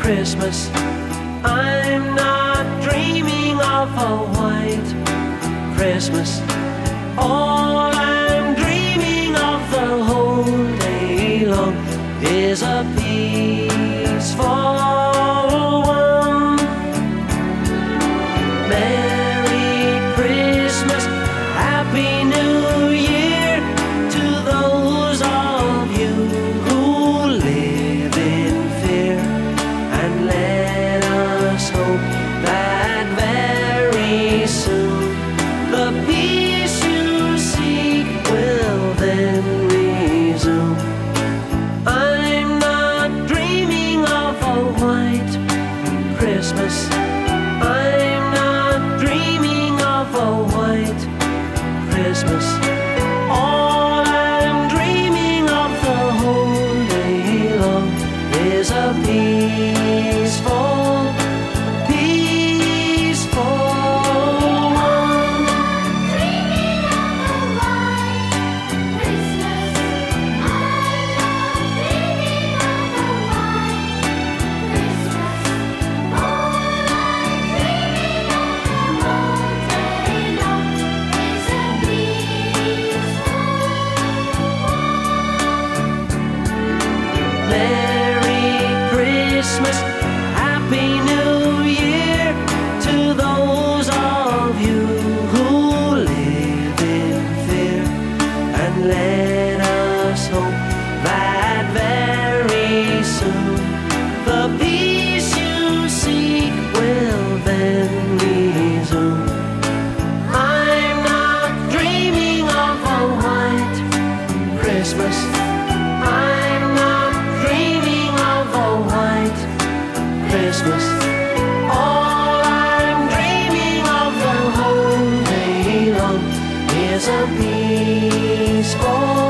Christmas. I'm not dreaming of a white Christmas. All I'm dreaming of the whole day long is a peaceful one. Merry Christmas, Happy New Year to those of you who live in fear, and let us hope that very soon the peace you seek will then resume. I'm not dreaming of a white Christmas. I'm not dreaming of a white Christmas. All I'm dreaming of the whole day long is a peaceful, peaceful one. Dreaming of a white Christmas. I'm not dreaming of a white Christmas. All I'm dreaming of the whole day long is a peaceful one. Merry Christmas, Happy New Year to those of you who live in fear, and let us hope that very soon the peace you seek will then resume. I'm not dreaming of a white Christmas. I'm not dreaming of a white Christmas. All I'm dreaming of the whole day long is a peaceful